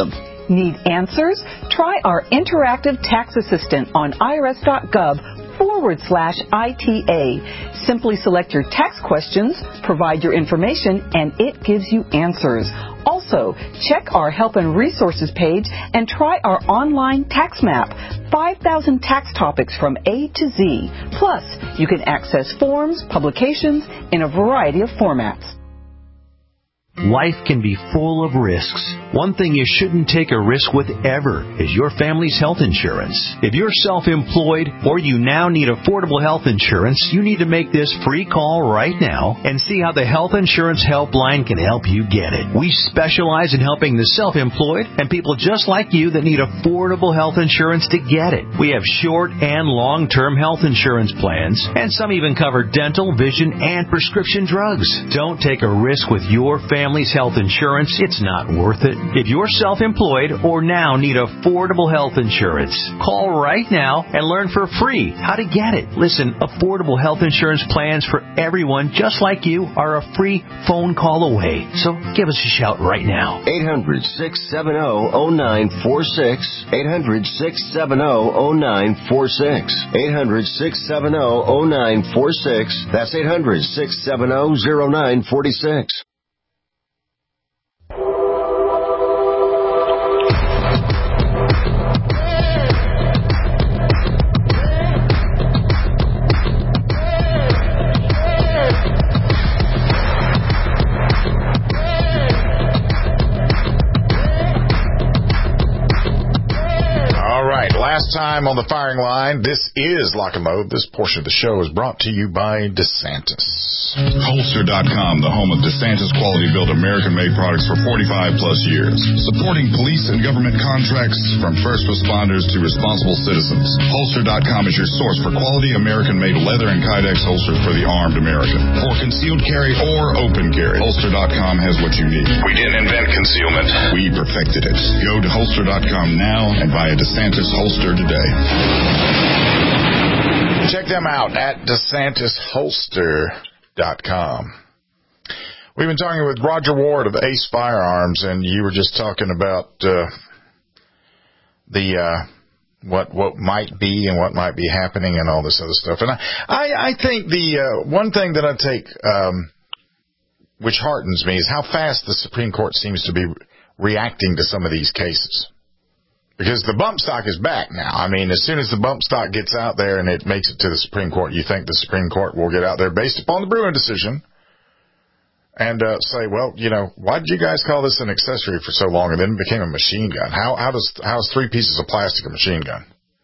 Need answers? Try our interactive tax assistant on irs.gov forward slash ITA. Simply select your tax questions, provide your information, and it gives you answers. Also, check our help and resources page and try our online tax map. five thousand tax topics from A to Z. Plus, you can access forms, publications in a variety of formats. Life can be full of risks. One thing you shouldn't take a risk with ever is your family's health insurance. If you're self-employed or you now need affordable health insurance, you need to make this free call right now and see how the Health Insurance Helpline can help you get it. We specialize in helping the self-employed and people just like you that need affordable health insurance to get it. We have short and long-term health insurance plans, and some even cover dental, vision, and prescription drugs. Don't take a risk with your family. Family's health insurance, it's not worth it. If you're self-employed or now need affordable health insurance, call right now and learn for free how to get it. Listen, affordable health insurance plans for everyone just like you are a free phone call away. So give us a shout right now. eight hundred, six seven zero, zero nine four six. eight hundred, six seven zero, zero nine four six. eight hundred, six seven zero, zero nine four six. That's eight hundred, six seven zero, zero nine four six. Last time on the firing line, this is Lock and Load. This portion of the show is brought to you by DeSantis. Holster dot com, the home of DeSantis quality-built American-made products for forty-five plus years. Supporting police and government contracts from first responders to responsible citizens. Holster dot com is your source for quality American-made leather and Kydex holsters for the armed American. For concealed carry or open carry, Holster dot com has what you need. We didn't invent concealment. We perfected it. Go to Holster dot com now and buy a DeSantis holster today. Check them out at DeSantis Holster dot com. We've been talking with Roger Ward of Ace Firearms, and you were just talking about uh, the uh, what what might be and what might be happening and all this other stuff. And I I, I think the uh, one thing that I take um, which heartens me is how fast the Supreme Court seems to be reacting to some of these cases. Because the bump stock is back now. I mean, as soon as the bump stock gets out there and it makes it to the Supreme Court, you think the Supreme Court will get out there based upon the Bruen decision and uh, say, well, you know, why did you guys call this an accessory for so long and then it became a machine gun? How how does how is three pieces of plastic a machine gun?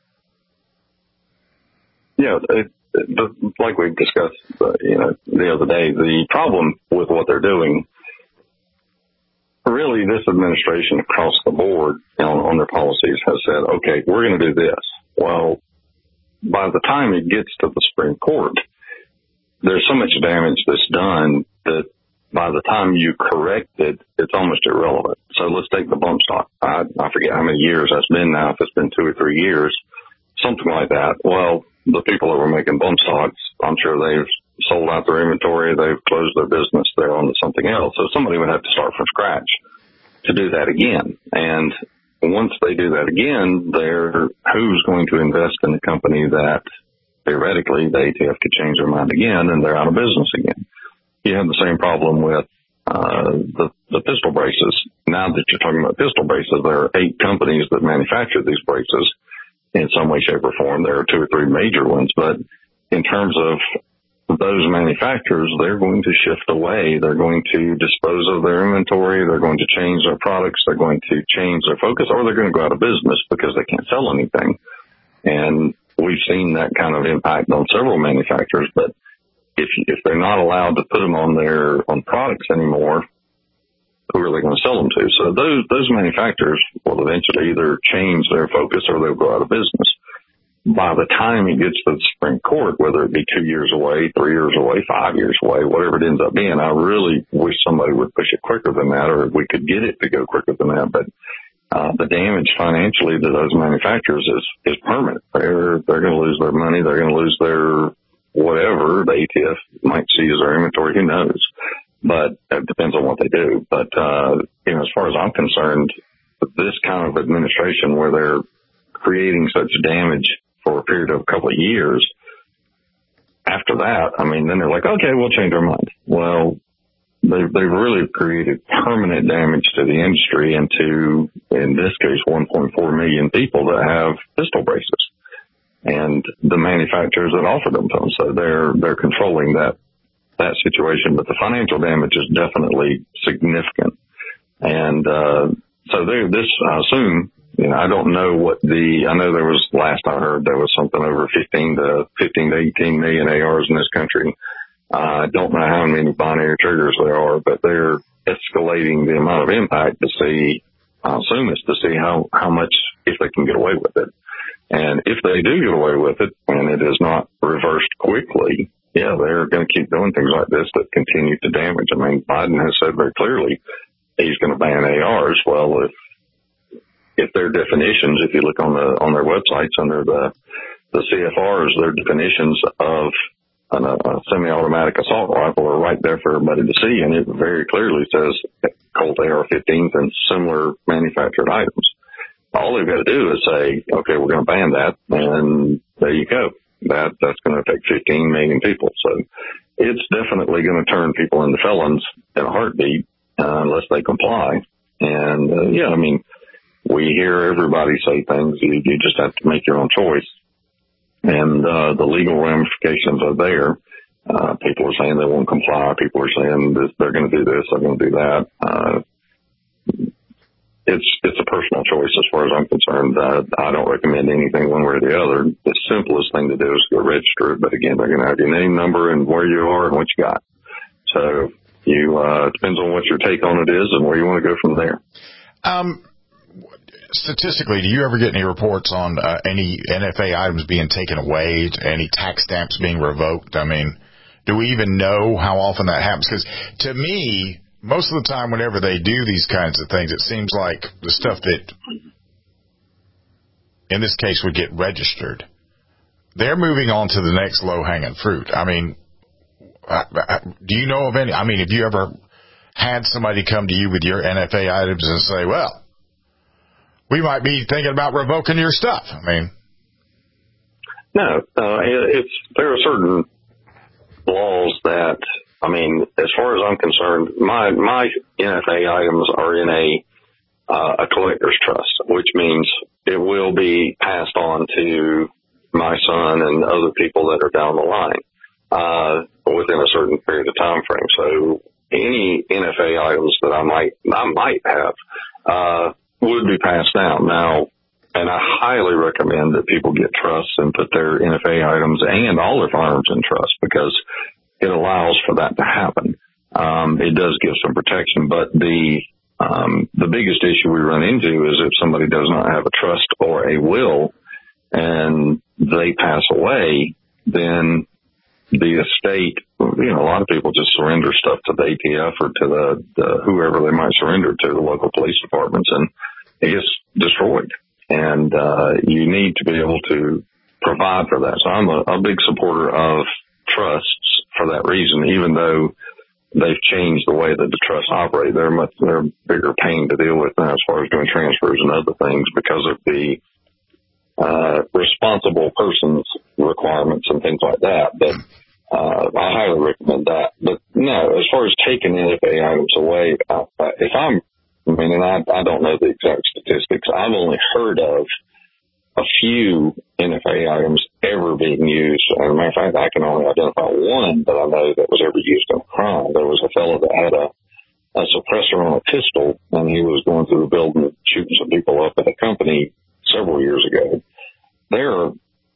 Yeah, it, it, like we discussed, uh, you know, the other day, the problem with what they're doing. Really, this administration across the board on, on their policies has said, okay, we're going to do this. Well, by the time it gets to the Supreme Court, there's so much damage that's done that by the time you correct it, it's almost irrelevant. So let's take the bump stock. I, I forget how many years that's been now, if it's been two or three years, something like that. Well, the people that were making bump stocks, I'm sure they've sold out their inventory, they've closed their business, they're on to something else. So somebody would have to start from scratch to do that again. And once they do that again, they're who's going to invest in a company that theoretically the A T F could change their mind again and they're out of business again. You have the same problem with uh the, the pistol braces. Now that you're talking about pistol braces, there are eight companies that manufacture these braces in some way, shape, or form. There are two or three major ones, but in terms of those manufacturers, they're going to shift away. They're going to dispose of their inventory. They're going to change their products. They're going to change their focus, or they're going to go out of business because they can't sell anything. And we've seen that kind of impact on several manufacturers. But if if they're not allowed to put them on their on products anymore, who are they going to sell them to? So those those manufacturers will eventually either change their focus or they'll go out of business. By the time it gets to the Supreme Court, whether it be two years away, three years away, five years away, whatever it ends up being, I really wish somebody would push it quicker than that, or we could get it to go quicker than that. But uh, the damage financially to those manufacturers is, is permanent. They're they're going to lose their money. They're going to lose their whatever the A T F might see as their inventory. Who knows? But it depends on what they do. But uh, you know, as far as I'm concerned, this kind of administration where they're creating such damage for a period of a couple of years, after that, I mean, then they're like, okay, we'll change our mind. Well, they've, they've really created permanent damage to the industry and to, in this case, one point four million people that have pistol braces and the manufacturers that offer them to them. So they're, they're controlling that, that situation, but the financial damage is definitely significant. And, uh, so there, this, I assume, you know, I don't know what the, I know there was, last I heard, there was something over fifteen to eighteen million A Rs in this country. I uh, don't know how many binary triggers there are, but they're escalating the amount of impact to see, I assume it's to see how, how much, if they can get away with it. And if they do get away with it and it is not reversed quickly, yeah, they're going to keep doing things like this that continue to damage. I mean, Biden has said very clearly he's going to ban A Rs. Well, if, if their definitions, if you look on the, on their websites under the, the C F Rs, their definitions of an, a semi-automatic assault rifle are right there for everybody to see. And it very clearly says Colt A R fifteens and similar manufactured items. All they've got to do is say, okay, we're going to ban that. And there you go. That, that's going to affect fifteen million people. So it's definitely going to turn people into felons in a heartbeat, uh, unless they comply. And, uh, yeah, I mean, we hear everybody say things. You, you just have to make your own choice. And, uh, the legal ramifications are there. Uh, people are saying they won't comply. People are saying this, they're going to do this, they're going to do that. Uh, it's, it's a personal choice as far as I'm concerned. Uh, I don't recommend anything one way or the other. The simplest thing to do is go register it. But again, they're going to have your name, number, and where you are and what you got. So you, uh, it depends on what your take on it is and where you want to go from there. Um, Statistically, do you ever get any reports on uh, any N F A items being taken away, any tax stamps being revoked? I mean, do we even know how often that happens? Because to me, most of the time whenever they do these kinds of things, it seems like the stuff that, in this case, would get registered, they're moving on to the next low-hanging fruit. I mean, I, I, do you know of any? I mean, have you ever had somebody come to you with your N F A items and say, well, we might be thinking about revoking your stuff? I mean, no, uh, it's, there are certain laws that, I mean, as far as I'm concerned, my, my N F A items are in a, uh, a collector's trust, which means it will be passed on to my son and other people that are down the line, uh, within a certain period of time frame. So any N F A items that I might, I might have, uh, would be passed down now. And I highly recommend that people get trusts and put their N F A items and all their firearms in trust, because it allows for that to happen. Um, it does give some protection, but the, um, the biggest issue we run into is if somebody does not have a trust or a will and they pass away, then the estate, you know, a lot of people just surrender stuff to the A T F or to the, the whoever they might surrender to, the local police departments, and it gets destroyed. And, uh, you need to be able to provide for that. So I'm a, a big supporter of trusts for that reason, even though they've changed the way that the trusts operate. They're much, they're a bigger pain to deal with now as far as doing transfers and other things because of the, uh, responsible persons requirements and things like that. But, uh, I highly recommend that. But no, as far as taking N F A items away, uh, if I'm, I mean, and I, I don't know the exact statistics. I've only heard of a few N F A items ever being used. As a matter of fact, I can only identify one that I know that was ever used in a crime. There was a fellow that had a, a suppressor on a pistol, and he was going through the building shooting some people up at a company several years ago. There are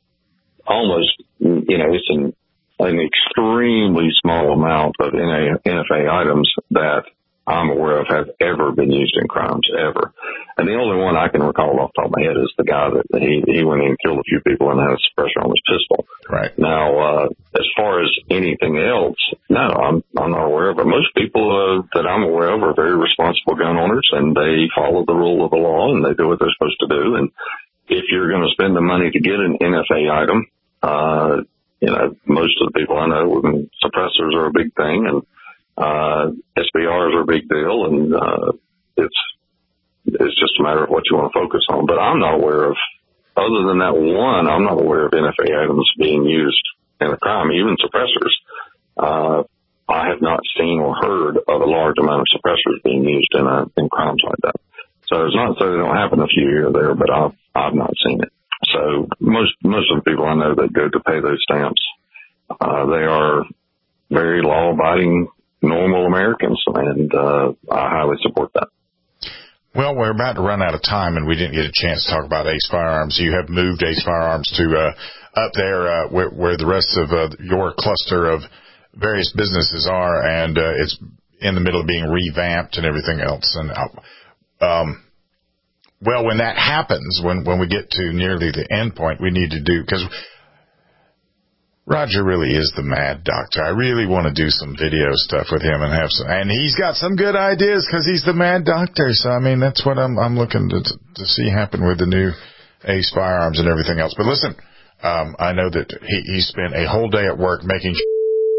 almost, you know, it's an, an extremely small amount of N F A items that I'm aware of have ever been used in crimes, ever. And the only one I can recall off the top of my head is the guy that he, he went in and killed a few people and had a suppressor on his pistol. Right. Now, uh, as far as anything else, no, I'm, I'm not aware of it. Most people uh, that I'm aware of are very responsible gun owners, and they follow the rule of the law and they do what they're supposed to do. And if you're going to spend the money to get an N F A item, uh, you know, most of the people I know, suppressors are a big thing, and Uh, S B Rs are a big deal, and, uh, it's, it's just a matter of what you want to focus on. But I'm not aware of, other than that one, I'm not aware of N F A items being used in a crime, even suppressors. Uh, I have not seen or heard of a large amount of suppressors being used in a, in crimes like that. So it's not so they don't happen a few here or there, but I've, I've not seen it. So most, most of the people I know that go to pay those stamps, uh, they are very law abiding, normal Americans, and, uh, I highly support that. Well, we're about to run out of time, and we didn't get a chance to talk about Ace Firearms. You have moved Ace Firearms to, uh, up there, uh, where, where the rest of, uh, your cluster of various businesses are, and, uh, it's in the middle of being revamped and everything else. And, um, well, when that happens, when, when we get to nearly the end point, we need to do, because Roger really is the mad doctor. I really want to do some video stuff with him and have some, and he's got some good ideas because he's the mad doctor. So, I mean, that's what I'm, I'm looking to, to see happen with the new Ace Firearms and everything else. But listen, um, I know that he, he spent a whole day at work making sure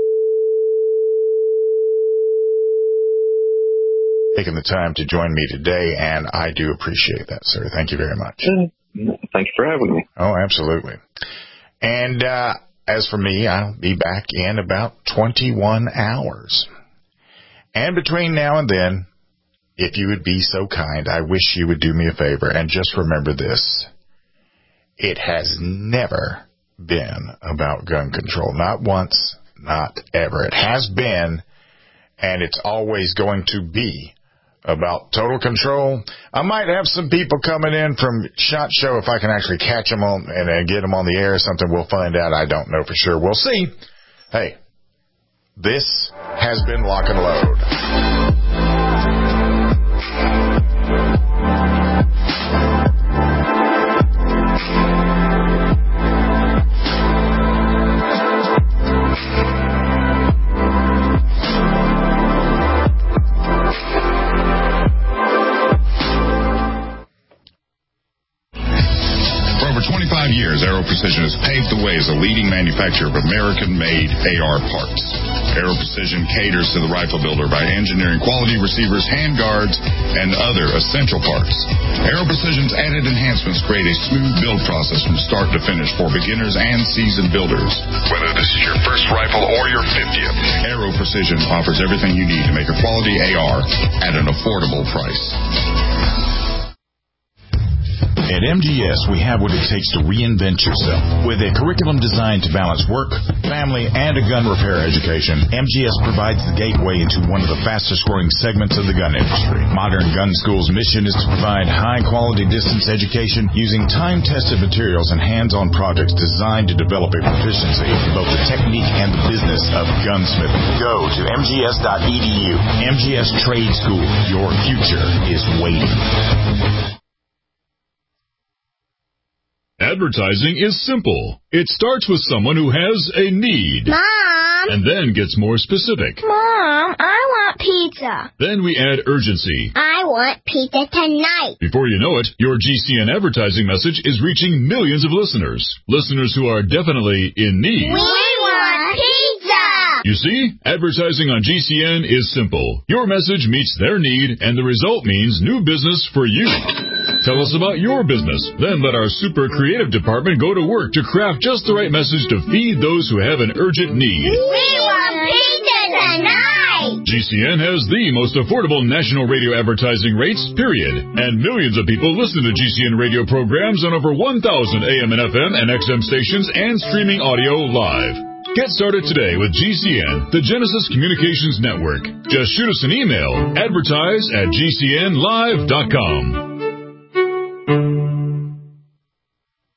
taking the time to join me today, and I do appreciate that, sir. Thank you very much. Thank you for having me. Oh, absolutely. And, uh, as for me, I'll be back in about twenty-one hours. And between now and then, if you would be so kind, I wish you would do me a favor and just remember this. It has never been about gun control. Not once, not ever. It has been, and it's always going to be about total control. I might have some people coming in from SHOT Show if I can actually catch them on and, and get them on the air or something. We'll find out. I don't know for sure. We'll see. Hey, this has been Lock and Load. Years, Aero Precision has paved the way as a leading manufacturer of American-made A R parts. Aero Precision caters to the rifle builder by engineering quality receivers, handguards, and other essential parts. Aero Precision's added enhancements create a smooth build process from start to finish for beginners and seasoned builders. Whether this is your first rifle or your fiftieth, Aero Precision offers everything you need to make a quality A R at an affordable price. At M G S, we have what it takes to reinvent yourself. With a curriculum designed to balance work, family, and a gun repair education, M G S provides the gateway into one of the fastest-growing segments of the gun industry. Modern Gun School's mission is to provide high-quality distance education using time-tested materials and hands-on projects designed to develop a proficiency in both the technique and the business of gunsmithing. Go to M G S dot E D U. M G S Trade School. Your future is waiting. Advertising is simple. It starts with someone who has a need. Mom! And then gets more specific. Mom, I want pizza. Then we add urgency. I want pizza tonight. Before you know it, your G C N advertising message is reaching millions of listeners. Listeners who are definitely in need. We want pizza! You see, advertising on G C N is simple. Your message meets their need, and the result means new business for you. Tell us about your business. Then let our super creative department go to work to craft just the right message to feed those who have an urgent need. We want pizza tonight! G C N has the most affordable national radio advertising rates, period. And millions of people listen to G C N radio programs on over one thousand A M and F M and X M stations and streaming audio live. Get started today with G C N, the Genesis Communications Network. Just shoot us an email, advertise at G C N live dot com.